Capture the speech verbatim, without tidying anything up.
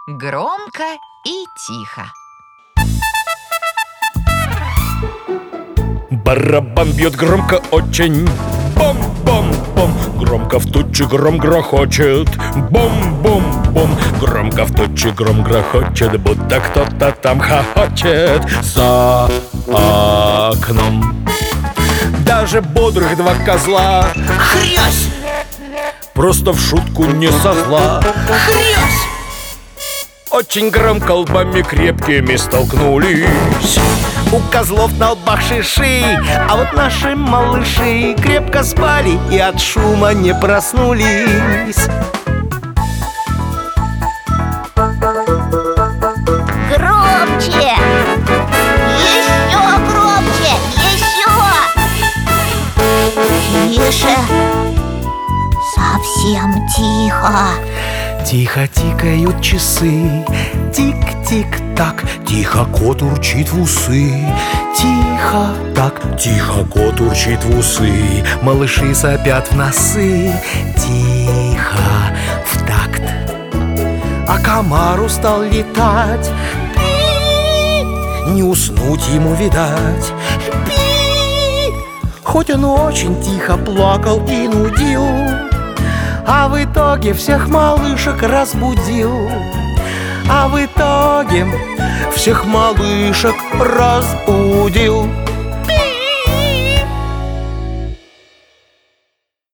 Громко и тихо. Барабан бьет громко очень. Бом-бом-бом. Громко в тучи гром грохочет. Бом-бом-бом. Громко в тучи гром грохочет, будто кто-то там хохочет за окном. Даже бодрых два козла Хрясь! просто в шутку, не со зла, Хрясь! очень громко лбами крепкими столкнулись. У козлов на лбах шиши, а вот наши малыши крепко спали и от шума не проснулись. Громче! Еще громче! Еще! Тише! Совсем тихо! Тихо тикают часы, тик-тик-так. Тихо кот урчит в усы, тихо так. Тихо кот урчит в усы, Малыши сопят в носы, тихо в такт. А комар устал летать, пи, не уснуть ему видать, пи. Хоть он очень тихо плакал и нудил, а в итоге всех малышек разбудил. А в итоге всех малышек разбудил.